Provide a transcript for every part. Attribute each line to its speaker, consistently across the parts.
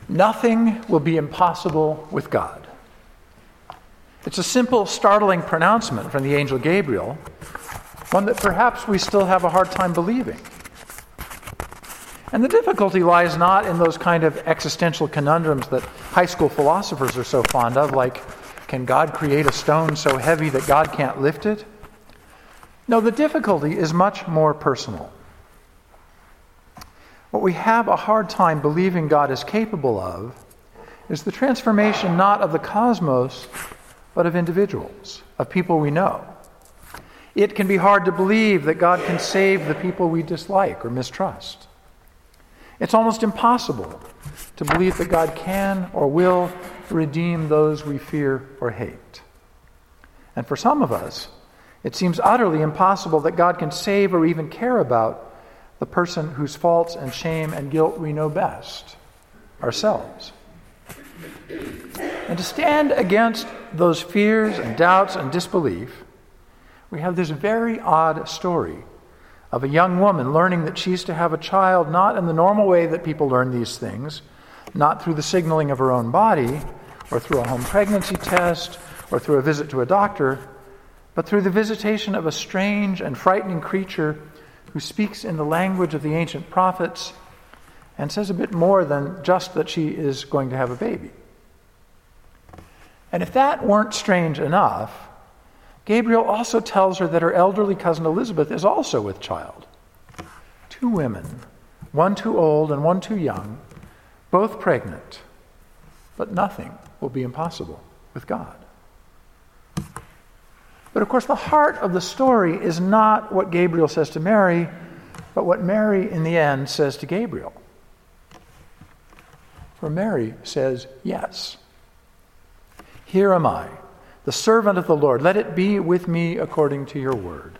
Speaker 1: Nothing will be impossible with God. It's a simple, startling pronouncement from the angel Gabriel, one that perhaps we still have a hard time believing. And the difficulty lies not in those kind of existential conundrums that high school philosophers are so fond of, like, can God create a stone so heavy that God can't lift it? No, the difficulty is much more personal. What we have a hard time believing God is capable of is the transformation not of the cosmos, but of individuals, of people we know. It can be hard to believe that God can save the people we dislike or mistrust. It's almost impossible to believe that God can or will redeem those we fear or hate. And for some of us, it seems utterly impossible that God can save or even care about the person whose faults and shame and guilt we know best, ourselves. And to stand against those fears and doubts and disbelief, we have this very odd story of a young woman learning that she's to have a child not in the normal way that people learn these things, not through the signaling of her own body, or through a home pregnancy test, or through a visit to a doctor, but through the visitation of a strange and frightening creature who speaks in the language of the ancient prophets and says a bit more than just that she is going to have a baby. And if that weren't strange enough, Gabriel also tells her that her elderly cousin Elizabeth is also with child. 2 women, one too old and one too young, both pregnant, but nothing will be impossible with God. But of course, the heart of the story is not what Gabriel says to Mary, but what Mary in the end says to Gabriel. For Mary says, yes. Here am I, the servant of the Lord. Let it be with me according to your word.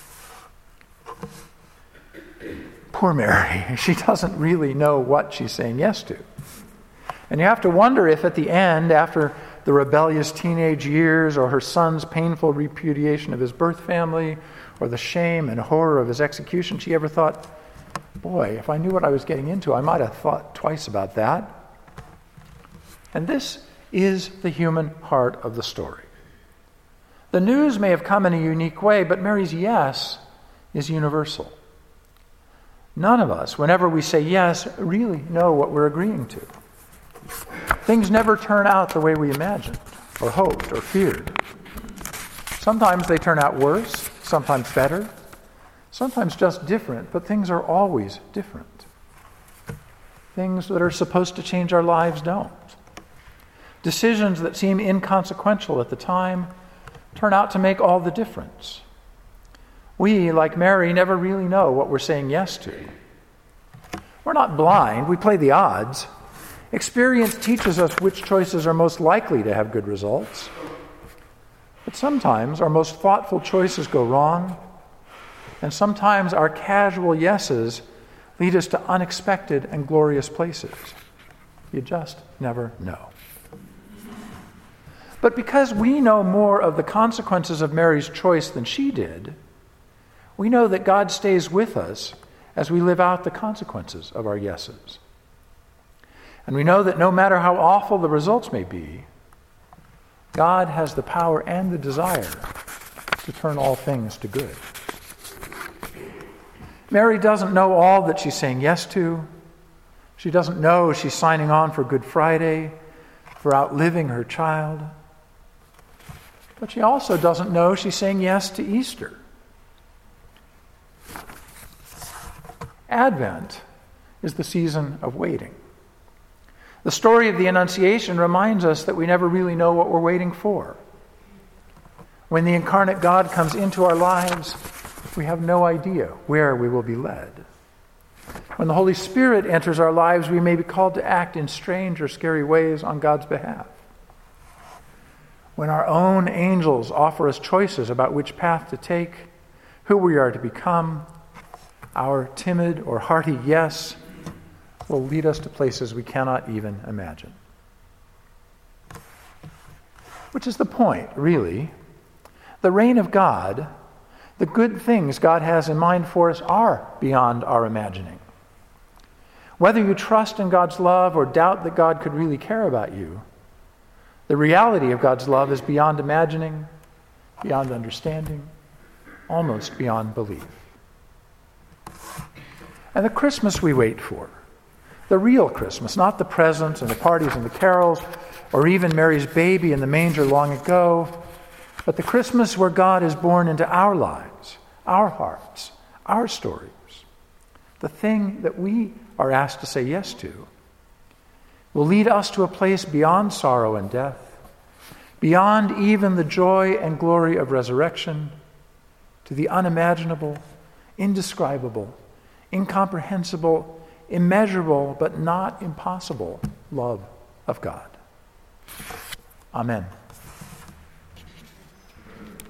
Speaker 1: Poor Mary. She doesn't really know what she's saying yes to. And you have to wonder if at the end, after the rebellious teenage years, or her son's painful repudiation of his birth family, or the shame and horror of his execution, she ever thought, boy, if I knew what I was getting into, I might have thought twice about that. And this is the human heart of the story. The news may have come in a unique way, but Mary's yes is universal. None of us, whenever we say yes, really know what we're agreeing to. Things never turn out the way we imagined, or hoped, or feared. Sometimes they turn out worse, sometimes better, sometimes just different, but things are always different. Things that are supposed to change our lives don't. Decisions that seem inconsequential at the time turn out to make all the difference. We, like Mary, never really know what we're saying yes to. We're not blind. We play the odds. Experience teaches us which choices are most likely to have good results. But sometimes our most thoughtful choices go wrong, and sometimes our casual yeses lead us to unexpected and glorious places. You just never know. But because we know more of the consequences of Mary's choice than she did, we know that God stays with us as we live out the consequences of our yeses. And we know that no matter how awful the results may be, God has the power and the desire to turn all things to good. Mary doesn't know all that she's saying yes to. She doesn't know she's signing on for Good Friday, for outliving her child. But she also doesn't know she's saying yes to Easter. Advent is the season of waiting. The story of the Annunciation reminds us that we never really know what we're waiting for. When the incarnate God comes into our lives, we have no idea where we will be led. When the Holy Spirit enters our lives, we may be called to act in strange or scary ways on God's behalf. When our own angels offer us choices about which path to take, who we are to become, our timid or hearty yes will lead us to places we cannot even imagine. Which is the point, really. The reign of God, the good things God has in mind for us, are beyond our imagining. Whether you trust in God's love or doubt that God could really care about you, the reality of God's love is beyond imagining, beyond understanding, almost beyond belief. And the Christmas we wait for, the real Christmas, not the presents and the parties and the carols, or even Mary's baby in the manger long ago, but the Christmas where God is born into our lives, our hearts, our stories, the thing that we are asked to say yes to, will lead us to a place beyond sorrow and death, beyond even the joy and glory of resurrection, to the unimaginable, indescribable, incomprehensible, immeasurable, but not impossible love of God. Amen.